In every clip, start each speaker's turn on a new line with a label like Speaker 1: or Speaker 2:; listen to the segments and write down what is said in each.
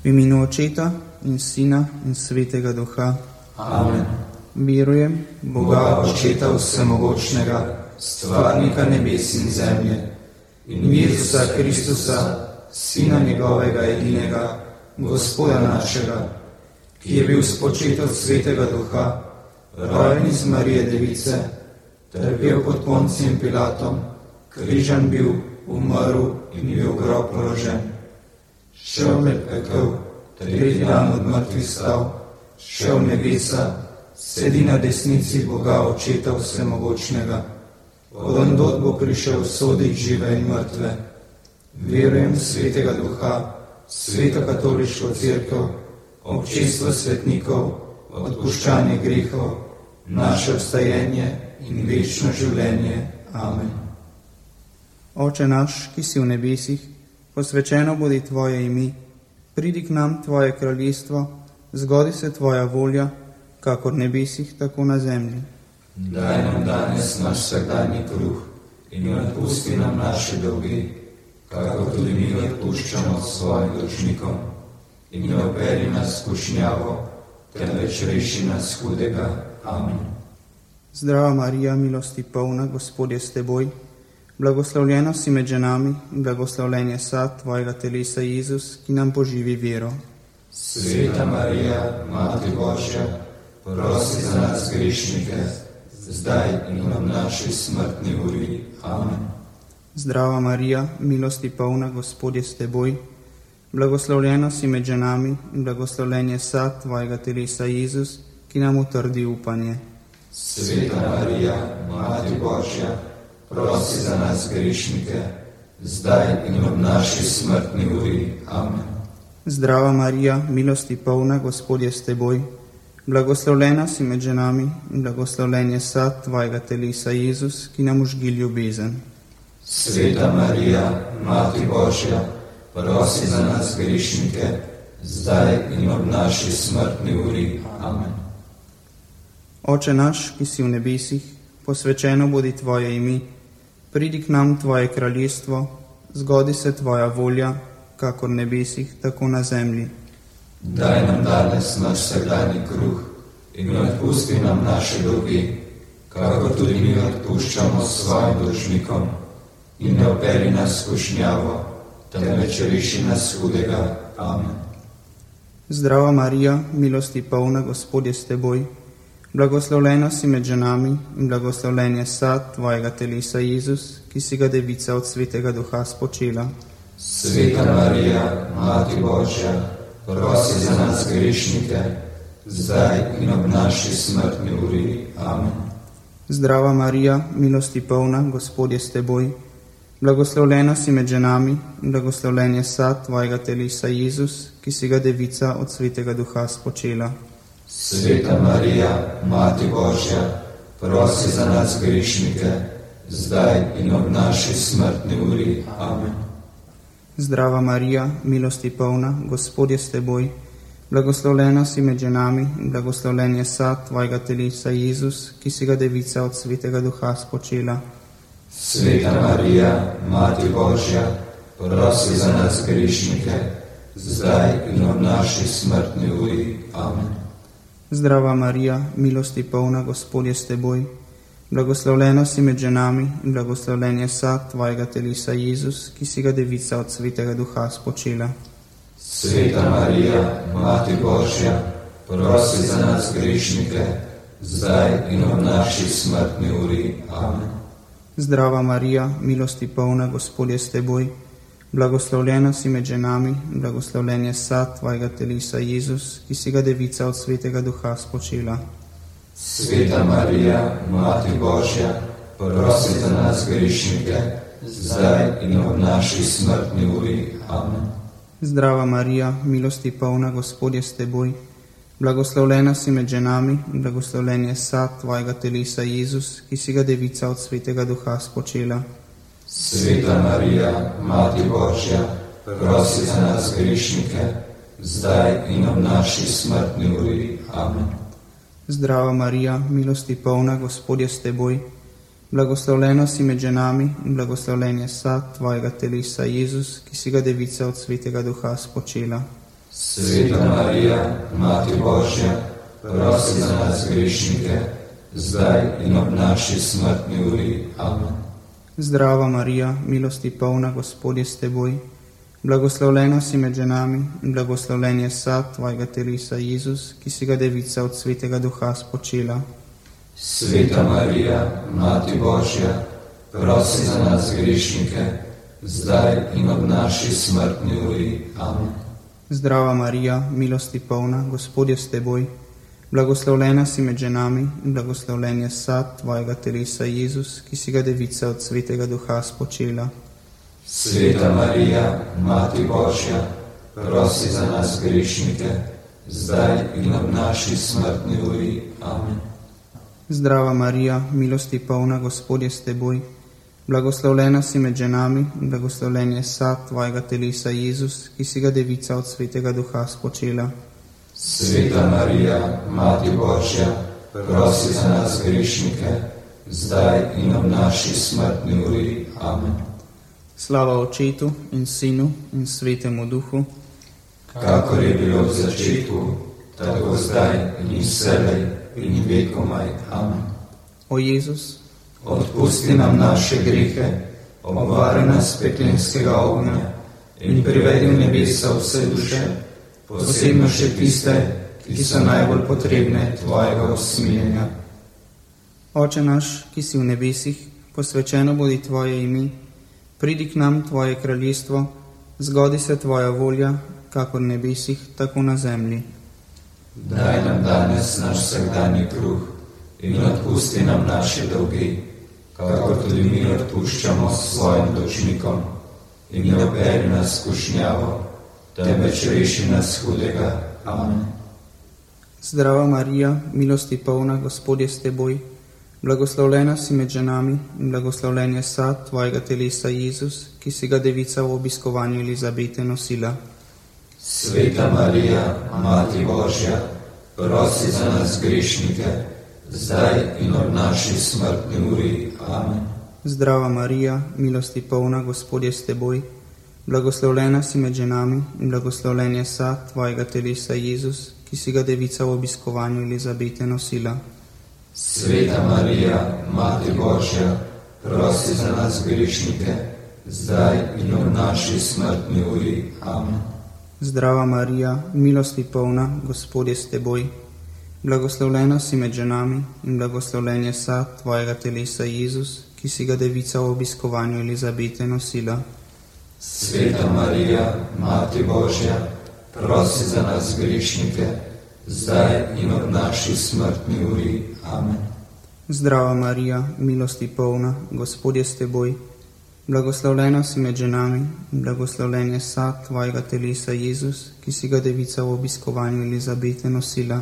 Speaker 1: V imenu Očeta in Sina in Svetega Duha.
Speaker 2: Amen.
Speaker 1: Verujem
Speaker 2: Boga Očeta Vsemogočnega, stvarnika nebes in zemlje, in Jezusa Kristusa, Sina njegovega edinega, Gospoda našega, ki je bil spočet od Svetega Duha, rojen iz Marije Device, trpel pod Poncijem Pilatom, križan bil, umrl in bil v grob položen. Šel med pekel, tretji dan od mrtvih stal, šel v nebesa, sedi na desnici Boga Očeta Vsemogočnega. Od ondod bo prišel soditi žive in mrtve. Verujem v Svetega Duha, Sveto katoliško cerkev, občestvo svetnikov, odpuščanje grehov, naše obstajenje in večno življenje. Amen.
Speaker 1: Oče naš, ki si v nebesih, posvečeno bodi tvoje ime, pridi k nam tvoje kraljestvo, zgodi se tvoja volja, kakor v nebesih, tako na zemlji.
Speaker 2: Daj nam danes naš vsakdanji kruh in odpusti nam naše dolge, kakor tudi mi odpuščamo svojim dolžnikom. In ne operi nas v skušnjavo, temveč reši nas hudega. Amen.
Speaker 1: Zdrava Marija, milosti polna, Gospod je s teboj, blagoslovljena si med ženami in blagoslovljen je sad tvojega telesa, Jezus, ki nam poživi vero.
Speaker 2: Sveta Marija, Mati Božja, prosi za nas grešnike, zdaj in ob naši smrtni uri. Amen.
Speaker 1: Zdrava Marija, milosti polna, Gospod je s teboj, blagoslovljena si med ženami in blagoslovljen je sad tvojega telesa, Jezus, ki nam utrdi upanje.
Speaker 2: Sveta Marija, Mati Božja, prosi za nas grešnike, zdaj in ob naši smrtni uri. Amen.
Speaker 1: Zdrava Marija, milosti polna, Gospod je s teboj, blagoslovljena si med ženami in blagoslovljen je sad tvojega telesa, Jezus, ki nam užgi ljubezen.
Speaker 2: Sveta Marija, Mati Božja, prosi za nas grešnike, zdaj in ob naši smrtni uri. Amen.
Speaker 1: Oče naš, ki si v nebesih, posvečeno bodi tvoje ime, pridi k nam tvoje kraljestvo, zgodi se tvoja volja, kakor v nebesih, tako na zemlji.
Speaker 2: Daj nam danes naš vsakdanji kruh in odpusti nam naše dolge, kakor tudi mi odpuščamo svojim dolžnikom. In ne operi nas v skušnjavo, temveč reši nas hudega. Amen.
Speaker 1: Zdrava Marija, milosti polna, Gospod je s teboj, blagoslovljena si med ženami in blagoslovljen je sad tvojega telesa, Jezus, ki si ga devica od Svetega Duha spočela.
Speaker 2: Sveta Marija, Mati Božja, prosi za nas grešnike, zdaj in ob naši smrtni uri. Amen.
Speaker 1: Zdrava Marija, milosti polna, Gospod je s teboj, blagoslovljena si med ženami in blagoslovljen je sad tvojega telesa, Jezus, ki si ga devica od Svetega Duha spočela.
Speaker 2: Sveta Marija, Mati Božja, prosi za nas grešnike, zdaj in ob naši smrtni uri. Amen.
Speaker 1: Zdrava Marija, milosti polna, Gospod je s teboj, blagoslovljena si med ženami in blagoslovljen je sad tvojega telesa, Jezus, ki si ga devica od Svetega Duha spočela.
Speaker 2: Sveta Marija, Mati Božja, prosi za nas grešnike, zdaj in ob naši smrtni uri. Amen.
Speaker 1: Zdrava Marija, milosti polna, Gospod je s teboj, blagoslovljena si med ženami in blagoslovljen je sad tvojega telesa, Jezus, ki si ga devica od Svetega Duha spočela.
Speaker 2: Sveta Marija, Mati Božja, prosi za nas grešnike, zdaj in ob naši smrtni uri. Amen.
Speaker 1: Zdrava Marija, milosti polna, Gospod je s teboj, blagoslovljena si med ženami in blagoslovljen je sad tvojega telesa, Jezus, ki si ga devica od Svetega Duha spočela.
Speaker 2: Sveta Marija, Mati Božja, prosi za nas grešnike, zdaj in ob naši smrtni uri. Amen.
Speaker 1: Zdrava Marija, milosti polna, Gospod je s teboj, blagoslovljena si med ženami in blagoslovljen je sad tvojega telesa, Jezus, ki si ga devica od Svetega Duha spočela.
Speaker 2: Sveta Marija, Mati Božja, prosi za nas grešnike, zdaj in ob naši smrtni uri. Amen.
Speaker 1: Zdrava Marija, milosti polna, Gospod je s teboj, blagoslovljena si med ženami in blagoslovljen je sad tvojega telesa, Jezus, ki si ga devica od Svetega Duha spočela.
Speaker 2: Sveta Marija, Mati Božja, prosi za nas grešnike, zdaj in ob naši smrtni uri. Amen.
Speaker 1: Zdrava Marija, milosti polna, Gospod je s teboj. Blagoslovljena si med ženami in blagoslovljen je sad tvojega telesa, Jezus, ki si ga devica od Svetega Duha spočela.
Speaker 2: Sveta Marija, Mati Božja, prosi za nas grešnike, zdaj in ob naši smrtni uri. Amen.
Speaker 1: Zdrava Marija, milosti polna, Gospod je s teboj. Blagoslovljena si med ženami in blagoslovljen je sad tvojega telesa, Jezus, ki si ga devica od Svetega Duha spočela.
Speaker 2: Sveta Marija, Mati Božja, prosi za nas grešnike, zdaj in ob naši smrtni uri. Amen.
Speaker 1: Zdrava Marija, milosti polna, Gospod je s teboj. Blagoslovljena si med ženami in blagoslovljen je sad tvojega telesa, Jezus, ki si ga devica od Svetega Duha spočela.
Speaker 2: Sveta Marija, Mati Božja, prosi za nas grešnike, zdaj in ob naši smrtni uri. Amen.
Speaker 1: Slava Očetu in Sinu in Svetemu Duhu,
Speaker 2: kakor je bilo v začetku, tako zdaj in vselej in vekomaj. Amen.
Speaker 1: O Jezus,
Speaker 2: odpusti nam naše grehe, obvari nas peklenskega ognja in privedi v nebesa vse duše, posebno še tiste, ki so najbolj potrebne tvojega usmiljenja.
Speaker 1: Oče naš, ki si v nebesih, posvečeno bodi tvoje ime, pridi k nam tvoje kraljestvo, zgodi se tvoja volja, kakor v nebesih, tako na zemlji.
Speaker 2: Daj nam danes naš vsakdanji kruh in odpusti nam naše dolge, kakor tudi mi odpuščamo svojim dolžnikom, in ne vpelji nas v skušnjavo, temveč reši nas hudega. Amen.
Speaker 1: Zdrava Marija, milosti polna, Gospod je s teboj. Blagoslovljena si med ženami in blagoslovljen je sad tvojega telesa, Jezus, ki si ga devica v obiskovanju Elizabete nosila.
Speaker 2: Sveta Marija, Mati Božja, prosi za nas grešnike, zdaj in ob naši smrtni uri. Amen.
Speaker 1: Zdrava Marija, milosti polna, Gospod je s teboj. Blagoslovljena si med ženami in blagoslovljen je sad tvojega telesa, Jezus, ki si ga devica v obiskovanju Elizabete nosila.
Speaker 2: Sveta Marija, Mati Božja, prosi za nas grešnike, zdaj in ob naši smrtni uri. Amen.
Speaker 1: Zdrava Marija, milosti polna, Gospod je s teboj. Blagoslovljena si med ženami in blagoslovljen je sad tvojega telesa, Jezus, ki si ga devica v obiskovanju Elizabete nosila.
Speaker 2: Sveta Marija, Mati Božja, prosi za nas grešnike, zdaj in ob naši smrtni uri. Amen.
Speaker 1: Zdrava Marija, milosti polna, Gospod je s teboj. Blagoslovljena si med ženami in blagoslovljen je sad tvojega telesa, Jezus, ki si ga devica v obiskovanju Elizabete nosila.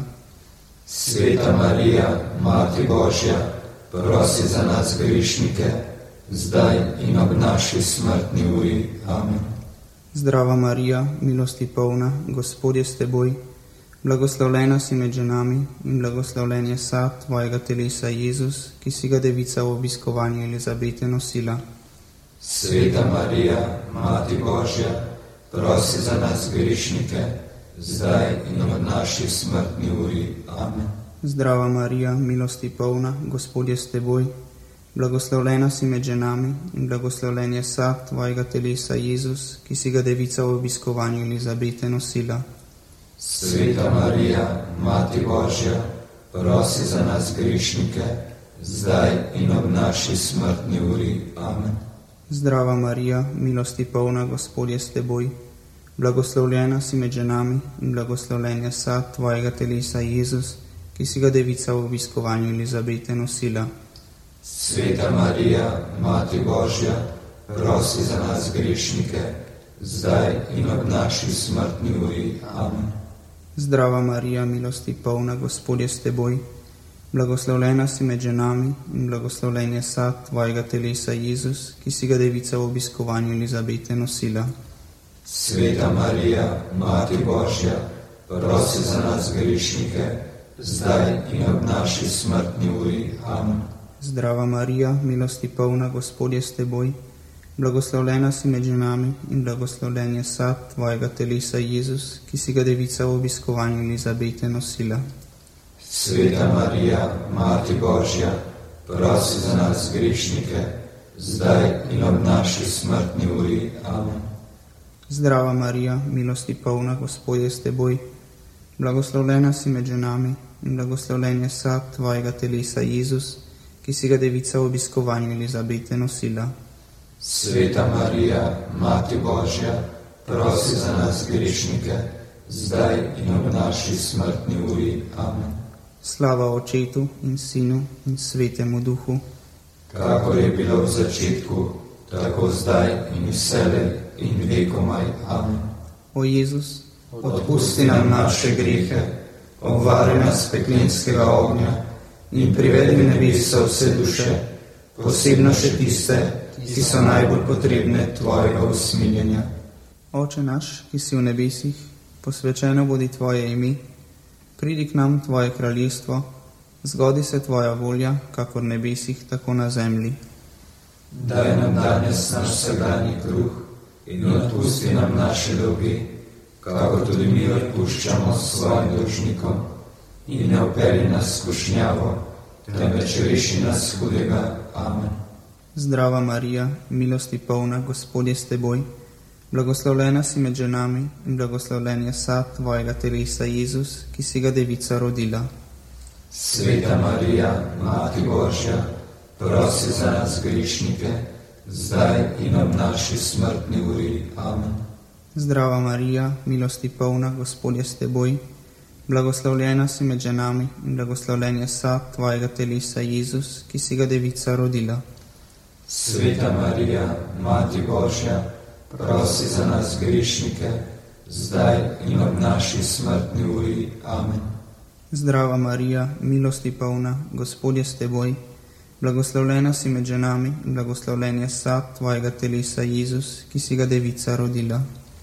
Speaker 2: Sveta Marija, Mati Božja, prosi za nas grešnike, zdaj in ob naši smrtni uri. Amen.
Speaker 1: Zdrava Marija, milosti polna, Gospod je s teboj. Blagoslovljena si med ženami in blagoslovljen je sad tvojega telesa, Jezus, ki si ga devica v obiskovanju Elizabete nosila.
Speaker 2: Sveta Marija, Mati Božja, prosi za nas grešnike, zdaj in ob naši smrtni uri. Amen.
Speaker 1: Zdrava Marija, milosti polna, Gospod je s teboj. Blagoslovljena si med ženami in blagoslovljen je sad tvojega telesa, Jezus, ki si ga devica v obiskovanju Elizabete nosila.
Speaker 2: Sveta Marija, Mati Božja, prosi za nas grešnike, zdaj in ob naši smrtni uri. Amen.
Speaker 1: Zdrava Marija, milosti polna, Gospod je s teboj. Blagoslovljena si med ženami in blagoslovljen je sad tvojega telesa, Jezus, ki si ga devica v obiskovanju Elizabete nosila.
Speaker 2: Sveta Marija, Mati Božja, prosi za nas grešnike, zdaj in ob naši smrtni uri. Amen.
Speaker 1: Zdrava Marija, milosti polna, Gospod je s teboj. Blagoslovljena si med ženami in blagoslovljen je sad tvojega telesa, Jezus, ki si ga devica v obiskovanju Elizabete nosila.
Speaker 2: Sveta Marija, Mati Božja, prosi za nas grešnike, zdaj in ob naši smrtni uri. Amen.
Speaker 1: Zdrava Marija, milosti polna, Gospod je s teboj. blagoslovljena si med ženami in blagoslovljen je sad tvojega telesa, Jezus, ki si ga devica v obiskovanju Elizabete nosila.
Speaker 2: Sveta Marija, Mati Božja, prosi za nas grešnike, zdaj in ob naši smrtni uri. Amen.
Speaker 1: Zdrava Marija, milosti polna, Gospod je s teboj, blagoslovljena si med ženami in blagoslovljen je sad tvojega telesa, Jezus, ki si ga devica v obiskovanju Elizabete nosila.
Speaker 2: Sveta Marija, Mati Božja, prosi za nas grešnike, zdaj in ob naši smrtni uri. Amen.
Speaker 1: Slava Očetu in Sinu in Svetemu Duhu,
Speaker 2: kakor je bilo v začetku, tako zdaj in vselej in vekomaj. Amen.
Speaker 1: O Jezus,
Speaker 2: odpusti nam naše grehe, obvari nas peklenskega ognja in privedi v nebesa vse duše, posebno še tiste, ki so najbolj potrebne tvojega usmiljenja.
Speaker 1: Oče naš, ki si v nebesih, posvečeno bodi tvoje ime, pridi k nam tvoje kraljestvo, zgodi se tvoja volja, kakor v nebesih, tako na zemlji.
Speaker 2: Daj nam danes naš vsakdanji kruh in odpusti nam naše dolge, kakor tudi mi odpuščamo svojim dolžnikom, in ne vpelji nas v skušnjavo, temveč reši nas hudega. Amen.
Speaker 1: Zdrava Marija, milosti polna, Gospod je s teboj, blagoslovljena si med ženami in blagoslovljen je sad tvojega telesa, Jezus, ki si ga devica rodila.
Speaker 2: Sveta Marija, Mati Božja, prosi za nas grešnike, zdaj in ob naši smrtni uri. Amen.
Speaker 1: Zdrava Marija, milosti polna, Gospod je s teboj, blagoslovljena si med ženami in blagoslovljen je sad tvojega telesa, Jezus, ki si ga devica rodila.
Speaker 2: Sveta Marija, Mati Božja, prosi za nas grešnike, zdaj in ob naši smrtni uri. Amen.
Speaker 1: Zdrava Marija, milosti polna, Gospod je s teboj, blagoslovljena si med ženami in blagoslovljen je sad tvojega telesa, Jezus, ki si ga devica rodila.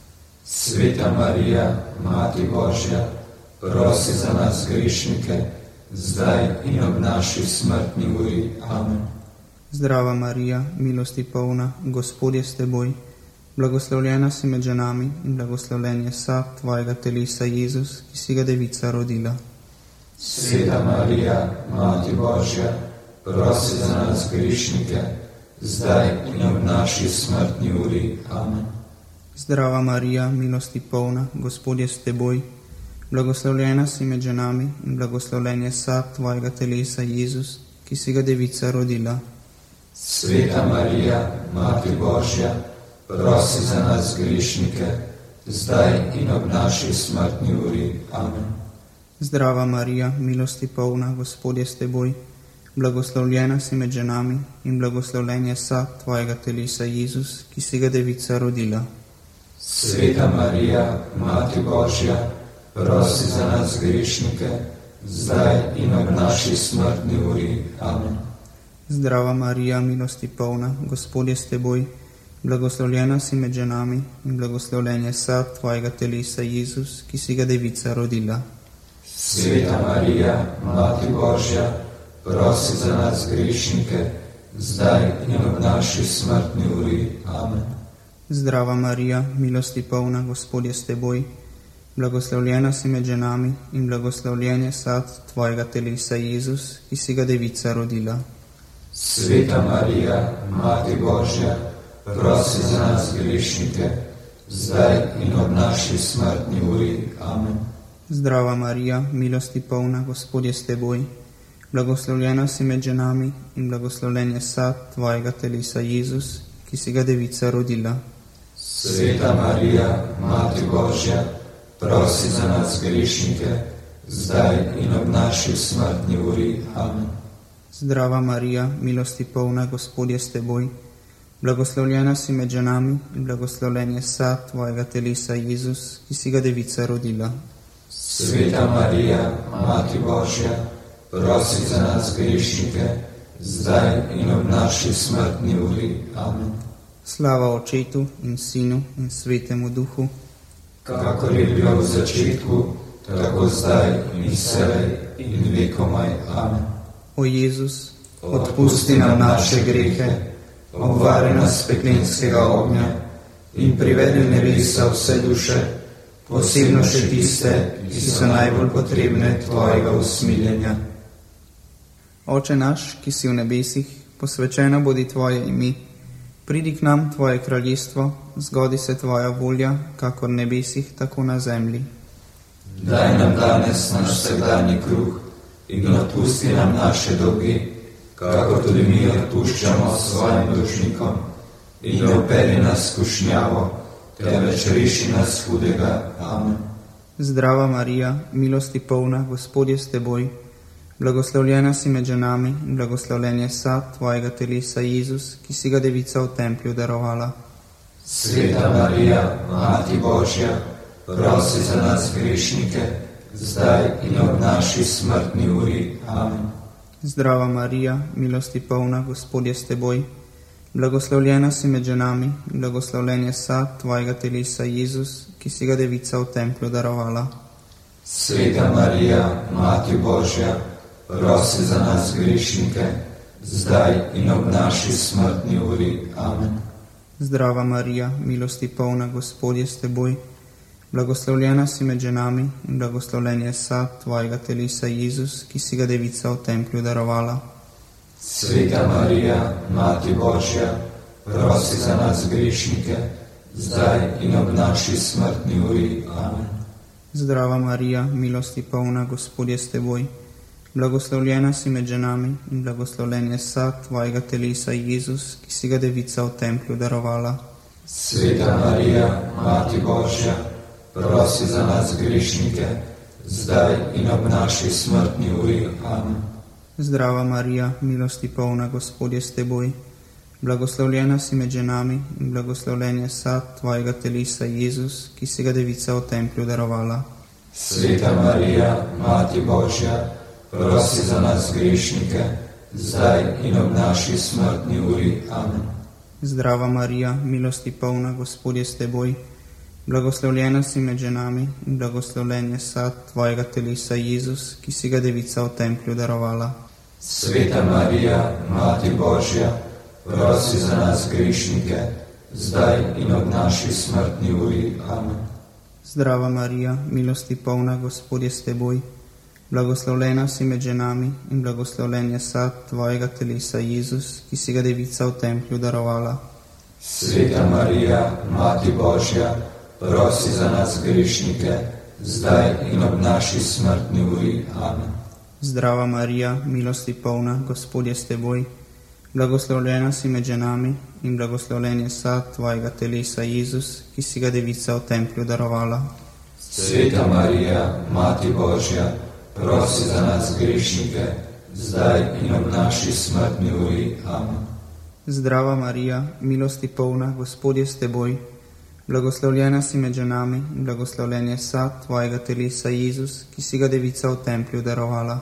Speaker 2: Sveta Marija, Mati Božja, prosi za nas grešnike, zdaj in ob naši smrtni uri. Amen.
Speaker 1: Zdrava Marija, milosti polna, Gospod je s teboj, blagoslovljena si med ženami in blagoslovljen je sad tvojega telesa, Jezus, ki si ga devica rodila.
Speaker 2: Sveta Marija, Mati Božja, prosi za nas grešnike, zdaj in ob naši smrtni uri. Amen.
Speaker 1: Zdrava Marija, milosti polna, Gospod je s teboj, blagoslovljena si med ženami in blagoslovljen je sad tvojega telesa, Jezus, ki si ga devica rodila.
Speaker 2: Sveta Marija, Mati Božja, prosi za nas grešnike, zdaj in ob naši smrtni uri. Amen.
Speaker 1: Zdrava Marija, milosti polna, Gospod je s teboj, blagoslovljena si med ženami in blagoslovljen je sad tvojega telesa, Jezus, ki si ga devica rodila.
Speaker 2: Sveta Marija, Mati Božja, prosi za nas grešnike, zdaj in ob naši smrtni uri. Amen.
Speaker 1: Zdrava Marija, milosti polna, Gospod je s teboj, blagoslovljena si med ženami in blagoslovljen je sad tvojega telesa, Jezus, ki si ga devica rodila.
Speaker 2: Sveta Marija, Mati Božja, prosi za nas grešnike, zdaj in ob naši smrtni uri. Amen.
Speaker 1: Zdrava Marija, milosti polna, Gospod je s teboj, blagoslovljena si med ženami in blagoslovljen je sad tvojega telesa, Jezus, ki si ga devica rodila.
Speaker 2: Sveta Marija, Mati Božja, prosi za nas grešnike, zdaj in ob naši smrtni uri. Amen.
Speaker 1: Zdrava Marija, milosti polna, Gospod je s teboj, blagoslovljena si med ženami in blagoslovljen je sad tvojega telesa, Jezus, ki si ga devica rodila.
Speaker 2: Sveta Marija, Mati Božja, prosi za nas grešnike, zdaj in ob naši smrtni uri. Amen.
Speaker 1: Zdrava Marija, milosti polna, Gospod je s teboj, blagoslovljena si med ženami in blagoslovljen je sad tvojega telesa, Jezus, ki si ga devica rodila.
Speaker 2: Sveta Marija, Mati Božja, prosi za nas grešnike, zdaj in ob naši smrtni uri. Amen.
Speaker 1: Slava Očetu in Sinu in Svetemu Duhu,
Speaker 2: kakor je bilo v začetku, tako zdaj in vselej in vekomaj. Amen.
Speaker 1: O Jezus,
Speaker 2: odpusti nam naše grehe, obvari nas peklenskega ognja in privedi v nebesa vse duše, posebno še tiste, ki so najbolj potrebne tvojega usmiljenja.
Speaker 1: Oče naš, ki si v nebesih, posvečeno bodi tvoje ime. Pridi k nam tvoje kraljestvo, zgodi se tvoja volja, kakor v nebesih, tako na zemlji.
Speaker 2: Daj nam danes naš vsakdanji kruh in odpusti nam naše dolge, kakor tudi mi odpuščamo svojim dolžnikom, in ne vpelji nas v skušnjavo, temveč reši nas hudega. Amen.
Speaker 1: Zdrava Marija, milosti polna, Gospod je s teboj. Blagoslovljena si med ženami in blagoslovljen je sad tvojega telesa, Jezus, ki si ga devica v templju darovala.
Speaker 2: Sveta Marija, Mati Božja, prosi za nas grešnike, zdaj in ob naši smrtni uri. Amen.
Speaker 1: Zdrava Marija, milosti polna, Gospod je s teboj. Blagoslovljena si med ženami in blagoslovljen je sad tvojega telesa, Jezus, ki si ga devica v templju darovala.
Speaker 2: Sveta Marija, Mati Božja, prosi za nas grešnike, zdaj in ob naši smrtni uri. Amen.
Speaker 1: Zdrava Marija, milosti polna, Gospod je s teboj. Blagoslovljena si med ženami in blagoslovljen je sad tvojega telesa, Jezus, ki si ga devica v templju darovala.
Speaker 2: Sveta Marija, Mati Božja, prosi za nas grešnike, zdaj in ob naši smrtni uri. Amen.
Speaker 1: Zdrava Marija, milosti polna, Gospod je s teboj. Blagoslovljena si med ženami in blagoslovljen je sad tvojega telesa, Jezus, ki si ga devica v templju darovala.
Speaker 2: Sveta Marija, Mati Božja, prosi za nas grešnike, zdaj in ob naši smrtni uri. Amen.
Speaker 1: Zdrava Marija, milosti polna, Gospod je s teboj. Blagoslovljena si med ženami in blagoslovljen je sad tvojega telesa, Jezus, ki si ga devica v templju darovala.
Speaker 2: Sveta Marija, Mati Božja, prosi za nas grešnike, zdaj in ob naši smrtni uri. Amen.
Speaker 1: Zdrava Marija, milosti polna, Gospod je s teboj. Blagoslovljena si med ženami in blagoslovljen je sad tvojega telesa, Jezus, ki si ga devica v templju darovala.
Speaker 2: Sveta Marija, Mati Božja, prosi za nas grešnike, zdaj in ob naši smrtni uri. Amen.
Speaker 1: Zdrava Marija, milosti polna, Gospod je s teboj. Blagoslovljena si med ženami in blagoslovljen je sad tvojega telesa, Jezus, ki si ga devica v templju darovala.
Speaker 2: Sveta Marija, Mati Božja, prosi za nas grešnike, zdaj in ob naši smrtni uri. Amen.
Speaker 1: Zdrava Marija, milosti polna, Gospod je s teboj. Blagoslovljena si med ženami in blagoslovljen je sad tvojega telesa, Jezus, ki si ga devica v templju darovala.
Speaker 2: Sveta Marija, Mati Božja, prosi za nas grešnike, zdaj in ob naši smrtni uri. Amen.
Speaker 1: Zdrava Marija, milosti polna, Gospod je s teboj. Blagoslovljena si med ženami in blagoslovljen je sad tvojega telesa, Jezus, ki si ga devica v templju darovala.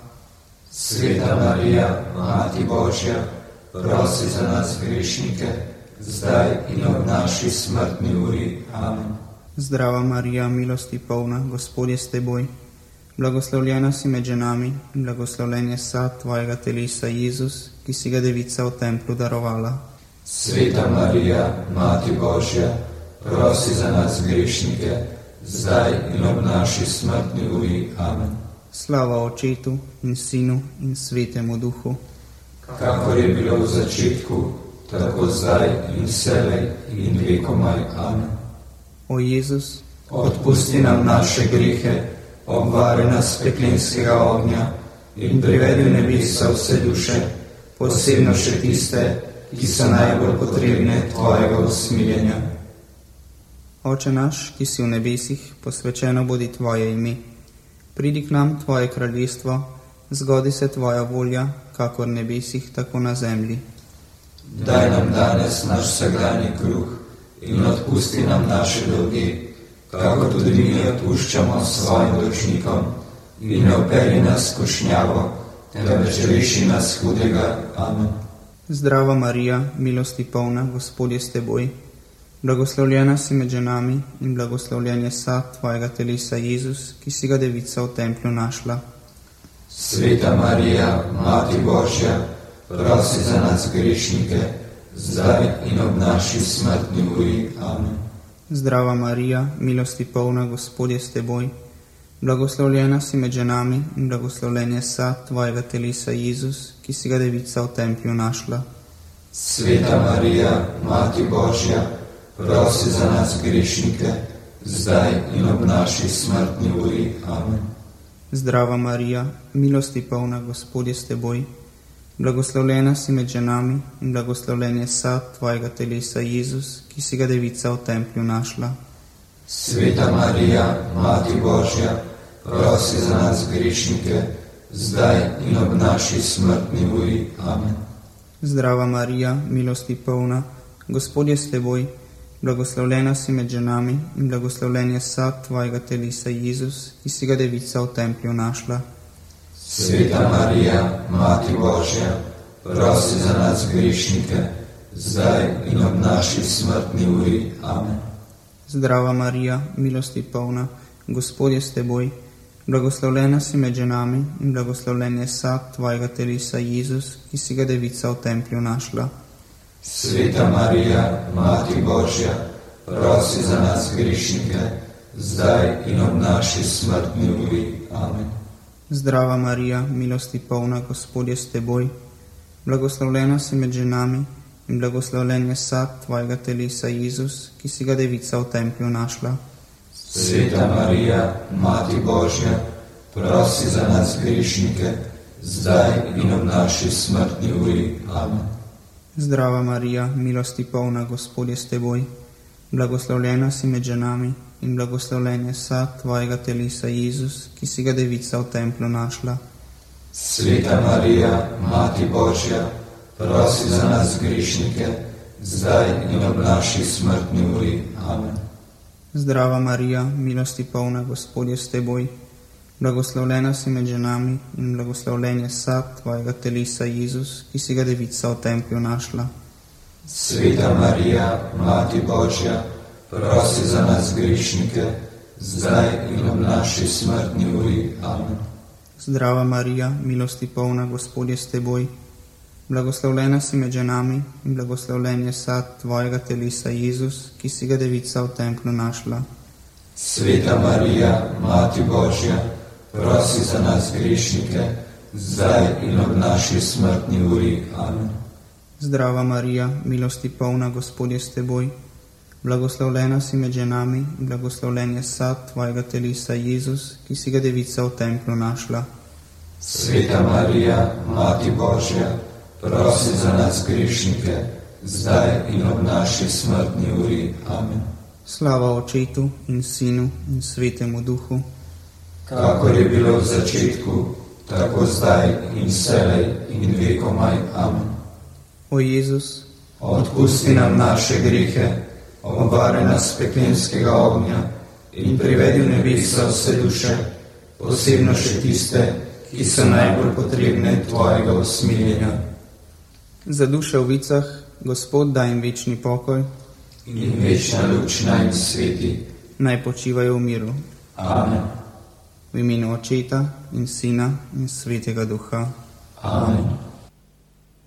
Speaker 2: Sveta Marija, Mati Božja, prosi za nas grešnike, zdaj in ob naši smrtni uri. Amen.
Speaker 1: Zdrava Marija, milosti polna, Gospod je s teboj. Blagoslovljena si med ženami in blagoslovljen je sad tvojega telesa, Jezus, ki si ga devica v templju darovala.
Speaker 2: Sveta Marija, Mati Božja, prosi za nas grešnike, zdaj in ob naši smrtni uri. Amen.
Speaker 1: Slava Očetu in Sinu in Svetemu Duhu,
Speaker 2: kakor je bilo v začetku, tako zdaj in vselej in vekomaj. Amen.
Speaker 1: O Jezus,
Speaker 2: odpusti nam naše grehe, obvari nas peklenskega ognja in privedi v nebesa vse duše, posebno še tiste, ki so najbolj potrebne tvojega usmiljenja.
Speaker 1: Oče naš, ki si v nebesih, posvečeno bodi tvoje ime. Pridi k nam tvoje kraljestvo, zgodi se tvoja volja, kakor v nebesih, tako na zemlji.
Speaker 2: Daj nam danes naš vsakdanji kruh in odpusti nam naše dolge, kakor tudi mi odpuščamo svojim dolžnikom, in ne vpelji nas v skušnjavo, temveč reši nas hudega. Amen.
Speaker 1: Zdrava Marija, milosti polna, Gospod je s teboj. Blagoslovljena si med ženami in blagoslovljen je sad tvojega telesa, Jezus, ki si ga devica v templju našla.
Speaker 2: Sveta Marija, Mati Božja, prosi za nas grešnike, zdaj in ob naši smrtni uri. Amen.
Speaker 1: Zdrava Marija, milosti polna, Gospod je s teboj. Blagoslovljena si med ženami in blagoslovljen je sad tvojega telesa, Jezus, ki si ga devica v templju našla.
Speaker 2: Sveta Marija, Mati Božja, prosi za nas grešnike, zdaj in ob naši smrtni uri. Amen.
Speaker 1: Zdrava Marija, milosti polna, Gospod je s teboj. Blagoslovljena si med ženami in blagoslovljen je sad tvojega telesa, Jezus, ki si ga devica v templju našla.
Speaker 2: Sveta Marija, Mati Božja, prosi za nas grešnike, zdaj in ob naši smrtni uri. Amen.
Speaker 1: Zdrava Marija, milosti polna, Gospod je s teboj. Blagoslovljena si med ženami in blagoslovljen je sad tvojega telesa, Jezus, ki si ga devica v templju našla.
Speaker 2: Sveta Marija, Mati Božja, prosi za nas grešnike, zdaj in ob naši smrtni uri. Amen.
Speaker 1: Zdrava Marija, milosti polna, Gospod je s teboj. Blagoslovljena si med ženami in blagoslovljen je sad tvojega telesa, Jezus, ki si ga devica v templju našla.
Speaker 2: Sveta Marija, Mati Božja, prosi za nas grešnike, zdaj in ob naši smrtni uri. Amen.
Speaker 1: Zdrava Marija, milosti polna, Gospod je s teboj. Blagoslovljena si med ženami in blagoslovljen je sad tvojega telesa, Jezus, ki si ga devica v templju našla.
Speaker 2: Sveta Marija, Mati Božja, prosi za nas grešnike, zdaj in ob naši smrtni uri. Amen.
Speaker 1: Zdrava Marija, milosti polna, Gospod je s teboj. Blagoslovljena si med ženami in blagoslovljen je sad tvojega telesa, Jezus, ki si ga devica v templju našla.
Speaker 2: Sveta Marija, Mati Božja, prosi za nas grešnike, zdaj in ob naši smrtni uri. Amen.
Speaker 1: Zdrava Marija, milosti polna, Gospod je s teboj. Blagoslovljena si med ženami in blagoslovljen je sad tvojega telesa, Jezus, ki si ga devica v templju našla.
Speaker 2: Sveta Marija, Mati Božja, prosi za nas grešnike, zdaj in ob naši smrtni uri. Amen.
Speaker 1: Zdrava Marija, milosti polna, Gospod je s teboj. Blagoslovljena si med ženami in blagoslovljen je sad tvojega telesa, Jezus, ki si ga devica v templju našla.
Speaker 2: Sveta Marija, Mati Božja, prosi za nas grešnike, zdaj in ob naši smrtni uri. Amen.
Speaker 1: Zdrava Marija, milosti polna, Gospod je s teboj. Blagoslovljena si med ženami in blagoslovljen je sad tvojega telesa, Jezus, ki si ga devica v templju našla.
Speaker 2: Sveta Marija, Mati Božja, prosi za nas grešnike, zdaj in ob naši smrtni uri. Amen.
Speaker 1: Slava Očetu in Sinu in Svetemu Duhu,
Speaker 2: kakor je bilo v začetku, tako zdaj in vselej in vekomaj. Amen.
Speaker 1: O Jezus,
Speaker 2: odpusti nam naše grehe, obvari nas peklenskega ognja in privedi v nebesa vse duše, posebno še tiste, ki so najbolj potrebne tvojega usmiljenja.
Speaker 1: Za duše v vicah, Gospod daj jim večni pokoj
Speaker 2: in večna luč naj jim sveti.
Speaker 1: Naj počivajo v miru.
Speaker 2: Amen.
Speaker 1: V imenu Očeta in Sina in Svetega Duha.
Speaker 2: Amen.